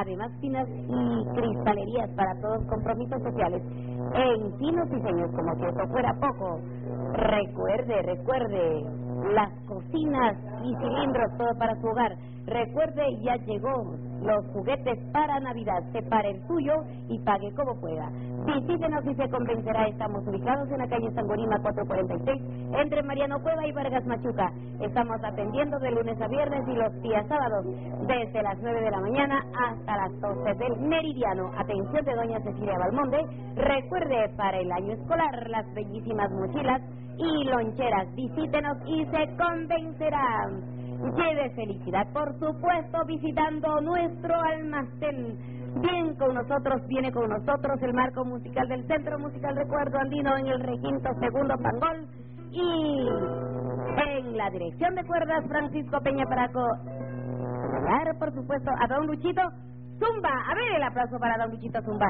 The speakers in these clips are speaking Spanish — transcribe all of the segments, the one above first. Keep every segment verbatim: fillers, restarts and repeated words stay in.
Además, tinas y cristalerías para todos compromisos sociales. En Pinos Diseños, como si eso fuera poco. Recuerde, recuerde, las cocinas y cilindros, todo para su hogar. Recuerde, ya llegó los juguetes para Navidad. Separe el suyo y pague como pueda. Visítenos y se convencerá. Estamos ubicados en la calle Sangorima cuatrocientos cuarenta y seis, entre Mariano Cueva y Vargas Machuca. Estamos atendiendo de lunes a viernes y los días sábados, desde las nueve de la mañana hasta las doce del meridiano. Atención de doña Cecilia Balmonde. Recuerde, para el año escolar, las bellísimas mochilas y loncheras. Visítenos y se convencerá. Lleve felicidad, por supuesto, visitando nuestro almacén. Bien con nosotros, viene con nosotros el marco musical del Centro Musical Recuerdo Andino en el requinto segundo Pangol. Y en la dirección de cuerdas, Francisco Peña Paraco. Claro, por supuesto, a don Luchito Zumba. A ver el aplauso para don Luchito Zumba.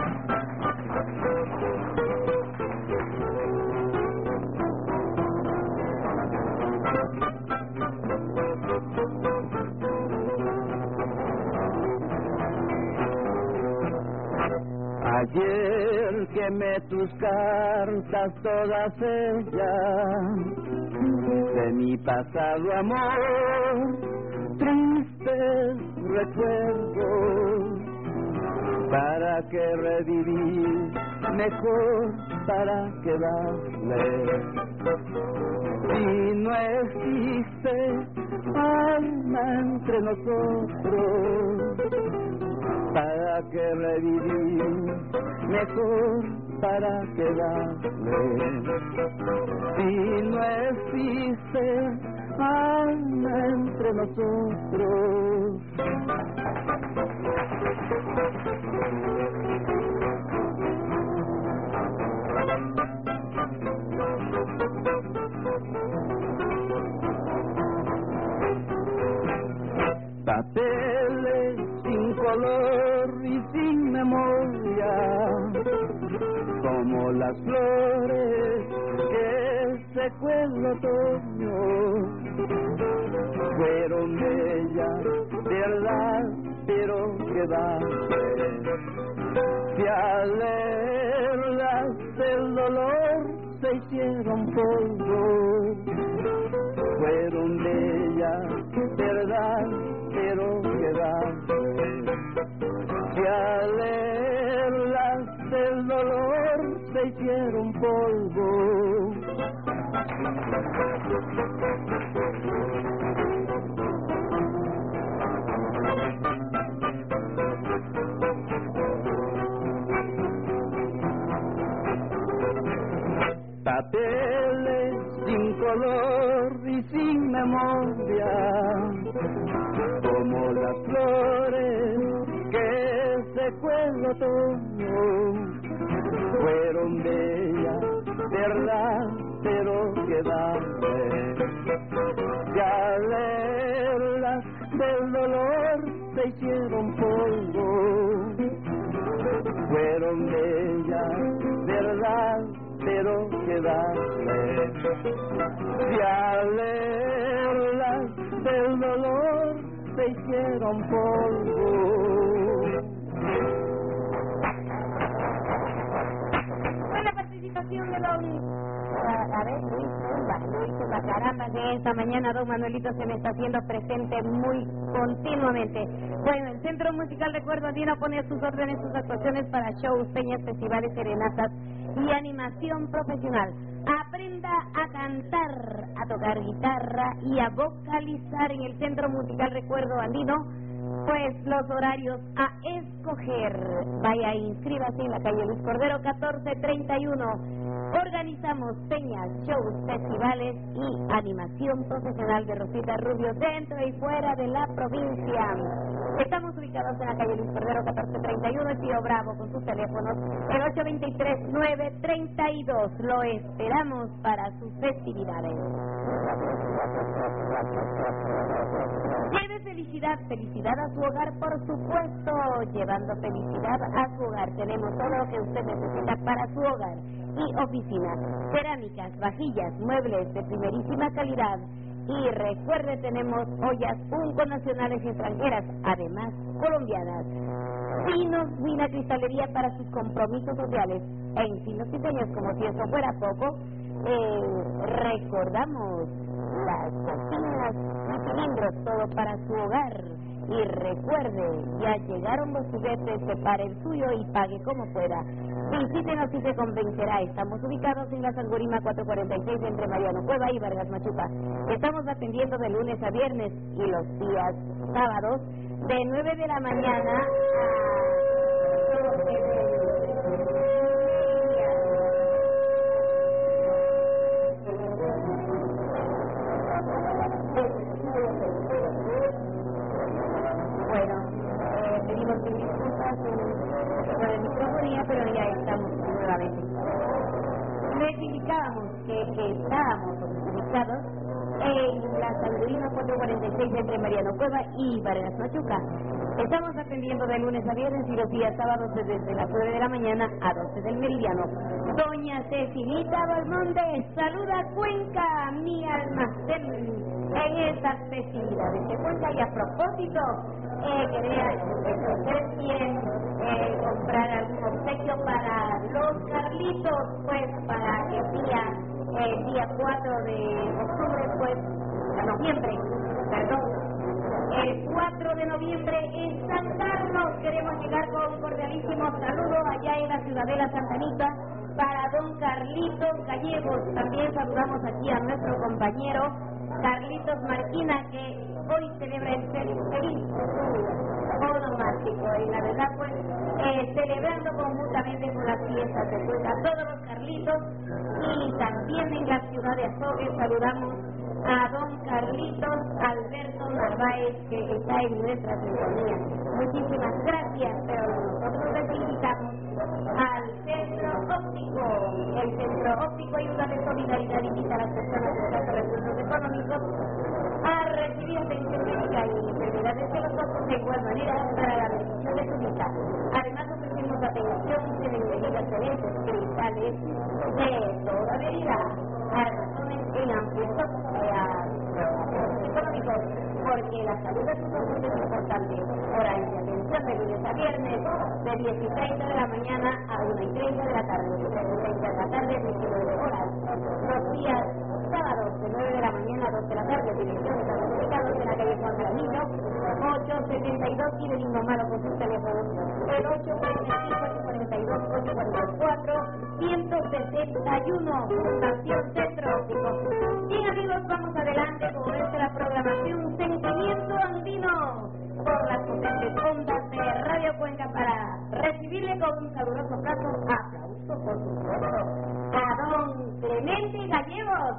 Ayer quemé tus cartas, todas ellas, de mi pasado amor, tristes recuerdos, para que revivir mejor, para quedarme. Si no existe alma entre nosotros, para que revivir mejor, para quedarme. Si no existe alma entre nosotros. Papeles sin color y sin memoria, como las flores que secó el otoño, fueron bellas, verdad, pero quedaste. Si al leerlas del dolor se hicieron polvo, fueron bellas, verdad, pero quedaste. Si al leerlas del dolor se hicieron polvo. Papeles sin color y sin memoria, como las flores que secó el otoño, fueron bellas, verdad, pero quedaste. Y al leerlas del dolor se hicieron polvo, fueron bellas, verdad, pero quedarme. Si al leerlas del dolor se hicieron polvo. Buena participación de don... A ver, Luis Zumba, Luis Zumba, caramba, que esta mañana don Manuelito se me está haciendo presente muy continuamente. Bueno, el Centro Musical Recuerdo Andino pone a sus órdenes sus actuaciones para shows, peñas, festivales, serenatas y animación profesional. Aprenda a cantar, a tocar guitarra y a vocalizar en el Centro Musical Recuerdo Andino, pues los horarios a escoger. Vaya, inscríbase en la calle Luis Cordero catorce treinta y uno. Organizamos peñas, shows, festivales y animación profesional de Rosita Rubio, dentro y fuera de la provincia. Estamos ubicados en la calle Luis Cordero catorce treinta y uno, el tío Bravo con sus teléfonos, el ocho dos tres, nueve tres dos. Lo esperamos para sus festividades. Lleve felicidad, felicidad a su hogar, por supuesto. Llevando felicidad a su hogar. Tenemos todo lo que usted necesita para su hogar y oficina. Cerámicas, vajillas, muebles de primerísima calidad. Y recuerde, tenemos ollas nacionales y extranjeras, además colombianas. Vinos, Vina Cristalería para sus compromisos sociales. En Finos y Señas, como si eso fuera poco, eh, recordamos las cocinas y cilindros, todo para su hogar. Y recuerde, ya llegaron los juguetes, separe el suyo y pague como pueda. Visítenos y se convencerá. Estamos ubicados en la Sangurima cuatrocientos cuarenta y seis entre Mariano Cueva y Vargas Machuca. Estamos atendiendo de lunes a viernes y los días sábados de nueve de la mañana a doce de Bueno, eh, pedimos disculpas por el microfonía, pero ya estamos nuevamente. Les indicábamos que, que estábamos ubicados en la Sangurima cuatrocientos cuarenta y seis entre Mariano Cueva y Vargas Machuca. Estamos atendiendo de lunes a viernes y los días sábados desde las nueve de la mañana a doce del meridiano. Doña Cecilita Balmonde saluda Cuenca, mi almacén, en estas festividades de Cuenca. Y a propósito, eh, quería ofrecer bien eh, comprar algún obsequio para los Carlitos, pues para el día, el día cuatro de octubre, pues, de noviembre, perdón. El cuatro de noviembre en San Carlos queremos llegar con un cordialísimo saludo allá en la Ciudadela Santa Anita para don Carlitos Gallegos. También saludamos aquí a nuestro compañero Carlitos Marquina, que hoy celebra el feliz onomástico y la verdad pues eh, celebrando conjuntamente con las fiestas de Cuenca a todos los Carlitos. Y también en la ciudad de Azogues saludamos a don Carlitos Alberto Narváez, que está en nuestra sintonía. Muchísimas gracias, pero nosotros les invitamos al Centro Óptico. El Centro Óptico Ayuda de Solidaridad invita a las personas de escasos recursos económicos a recibir atención médica y enfermedades de los ojos de igual manera para la reducción de su vista. Además ofrecemos atención de medidas excelentes cristales de toda medida a razones en amplios económicos, porque la salud de sus ojos es importante. Horario de atención de lunes a viernes, de diez y treinta de la mañana a una y treinta de la tarde, de tres y treinta de la tarde a diecinueve horas. Los días sábados de nueve de la mañana a dos de la tarde, dirección de los ubicados en la calle Juan Granillo, ochocientos setenta y dos, y Benigno Malo con sus teléfonos, el ocho cuarenta y cinco, ocho cuarenta y dos, ocho cuarenta y cuatro, ciento sesenta y uno, Estación Centro Óptico. Bien amigos, vamos adelante con nuestra programación Sentimiento Andino por las potentes ondas de Radio Cuenca para recibirle con un caluroso aplauso, aplauso por supuesto, a don Clemente Gallegos.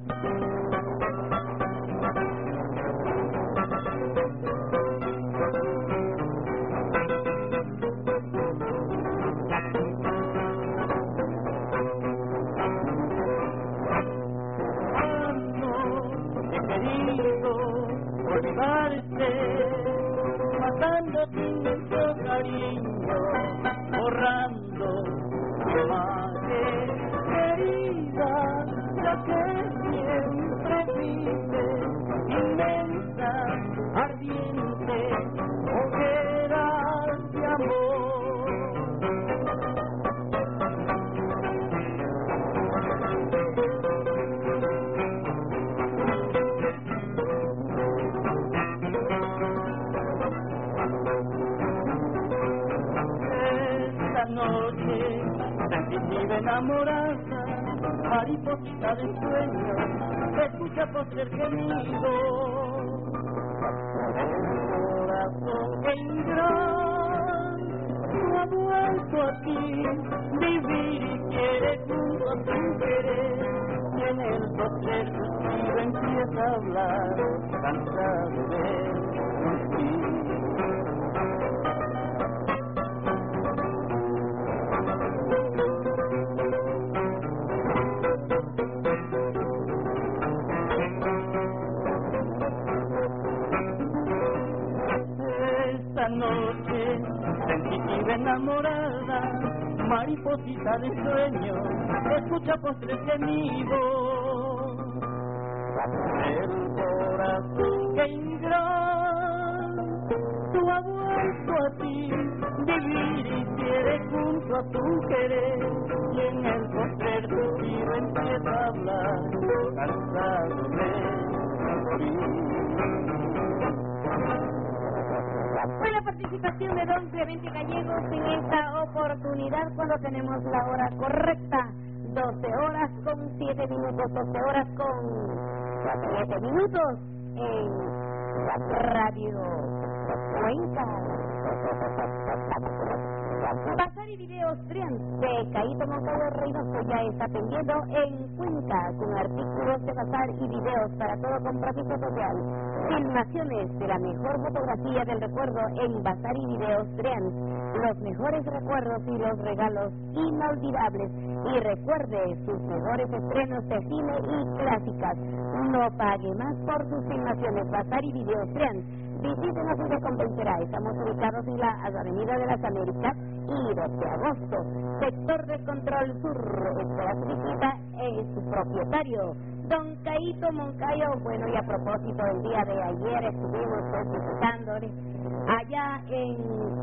Olvidarte, matando nuestro cariño, borrando tu imagen querida, la que siempre vive, inmensa, ardiente, hoguera de amor. Noche, sensitiva enamorada, mariposita de sueño, escucha por ser gemido. El corazón que ingrato ha vuelto a ti, vivir y quiere junto a tu querer. Y en el postrer suspiro empieza a hablar, cansado de ti. Noche, sensitiva enamorada, mariposita de sueño, escucha postres gemidos. El junto a tu querer, y en el postrer suspiro empieza a hablar, cansado de ti. Fue la participación de don Clemente Gallegos en esta oportunidad cuando tenemos la hora correcta, doce horas con siete minutos, doce horas con siete minutos en Radio Cuenca. Bazar y Videos Trian de Caíto Moncayo Reynoso ya está atendiendo en Cuenca con artículos de bazar y videos para todo compromiso social. Filmaciones de la mejor fotografía del recuerdo en Bazar y Videos Trian. Los mejores recuerdos y los regalos inolvidables. Y recuerde sus mejores estrenos de cine y clásicas. No pague más por sus filmaciones. Bazar y Videos Trian. Visítenos y se convencerá. Estamos ubicados en la Avenida de las Américas y dos de agosto. Sector de Control Sur. Espera su visita en su propietario, don Caíto Moncayo. Bueno, y a propósito, el día de ayer estuvimos visitándole allá en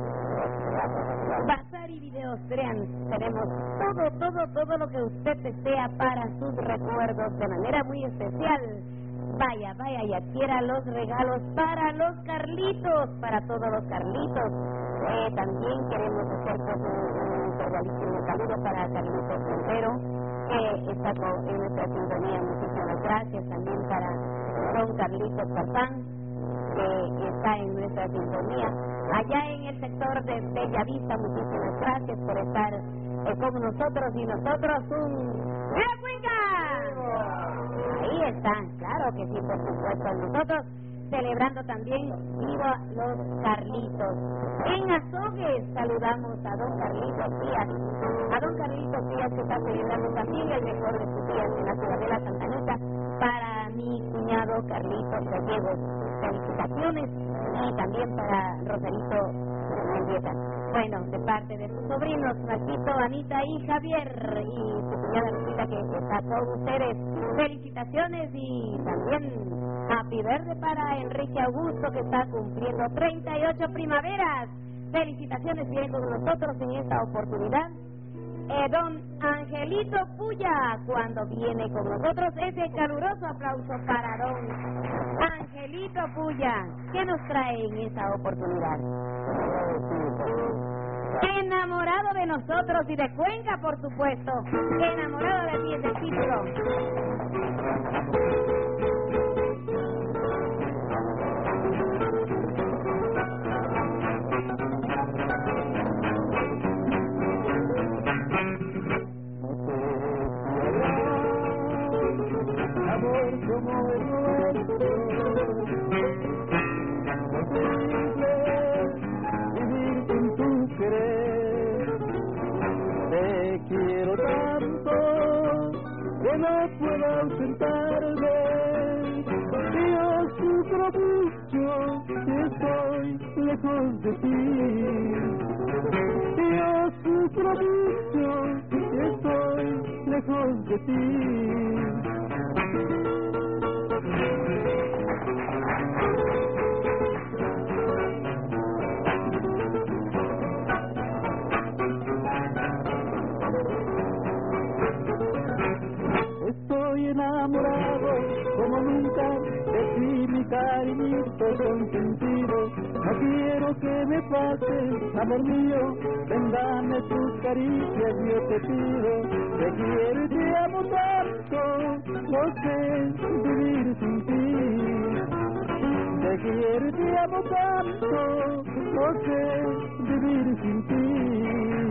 Bazar y Videos Trian. Tenemos todo, todo, todo lo que usted desea para sus recuerdos de manera muy especial. Vaya, vaya y adquiera los regalos para los Carlitos, para todos los Carlitos. Eh, también queremos hacer pues, un, un cordialísimo saludo para Carlitos Montero, que está con, en nuestra sintonía. Muchísimas gracias. También para don Carlitos Papán, que está en nuestra sintonía. Allá en el sector de Bellavista, muchísimas gracias por estar eh, con nosotros y nosotros un... ¡Viva Cuenca! Ahí están, claro que sí, por supuesto. Nosotros celebrando también Viva los Carlitos. En Azogues saludamos a don Carlitos Díaz, a don Carlitos Díaz que está celebrando también el mejor de sus días en la ciudad de la Santanita para mi cuñado Carlitos Gallegos. Felicitaciones, y también para Rosarito Mendieta. Bueno, de parte de sus sobrinos Marquito, Anita y Javier, y su cuñada Lupita que está con ustedes. Felicitaciones y también happy birthday para Enrique Augusto que está cumpliendo treinta y ocho primaveras. Felicitaciones, viene con nosotros en esta oportunidad. Eh, don Angelito Puya, cuando viene con nosotros, ese caluroso aplauso para don Angelito Puya. ¿Qué nos trae en esta oportunidad? Enamorado de nosotros y de Cuenca, por supuesto. Enamorado de ti es el título. Amor como el nuestro, vivir sin tu querer. Te quiero tanto que no puedo ausentarme. Yo sufro mucho si estoy lejos de ti. Yo sufro mucho si estoy lejos de ti. Estoy enamorado como nunca de ti, mi cariñito consentido. No quiero que me pases, amor mío, ven dame tus caricias, yo te pido. Te quiero y te amo tanto, no sé vivir sin ti. Te quiero y te amo tanto, no sé vivir sin ti.